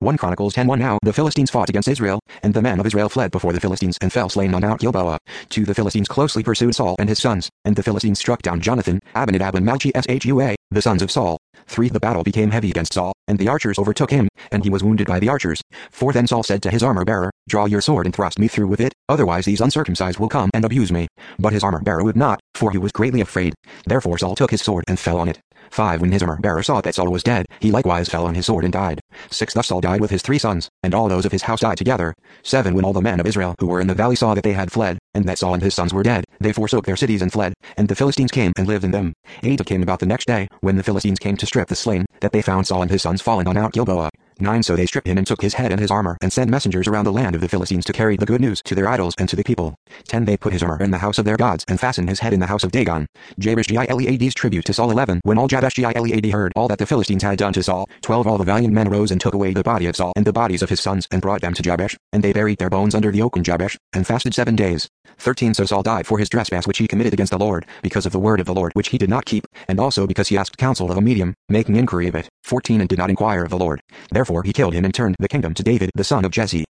1 Chronicles 10:1. Now the Philistines fought against Israel, and the men of Israel fled before the Philistines and fell slain on Mount Gilboa. 2 The Philistines closely pursued Saul and his sons, and the Philistines struck down Jonathan, Abinadab and Malchishua, the sons of Saul. 3 The battle became heavy against Saul, and the archers overtook him, and he was wounded by the archers. 4 Then Saul said to his armor-bearer, "Draw your sword and thrust me through with it, otherwise these uncircumcised will come and abuse me." But his armor-bearer would not, for he was greatly afraid. Therefore Saul took his sword and fell on it. 5 When his armor-bearer saw that Saul was dead, he likewise fell on his sword and died. 6 Thus Saul died with his 3 sons, and all those of his house died together. 7 When all the men of Israel who were in the valley saw that they had fled, and that Saul and his sons were dead, they forsook their cities and fled, and the Philistines came and lived in them. 8 It came about the next day, when the Philistines came to strip the slain, that they found Saul and his sons fallen on Mount Gilboa. 9 So they stripped him and took his head and his armor, and sent messengers around the land of the Philistines to carry the good news to their idols and to the people. 10 They put his armor in the house of their gods, and fastened his head in the house of Dagon. Jabesh Gilead's tribute to Saul. 11 When all Jabesh Gilead heard all that the Philistines had done to Saul, 12 All the valiant men rose and took away the body of Saul and the bodies of his sons, and brought them to Jabesh, and they buried their bones under the oak in Jabesh, and fasted 7 days. 13 So Saul died for his trespass which he committed against the Lord, because of the word of the Lord which he did not keep, and also because he asked counsel of a medium, making inquiry of it. 14 And did not inquire of the Lord. Therefore he killed him and turned the kingdom to David the son of Jesse.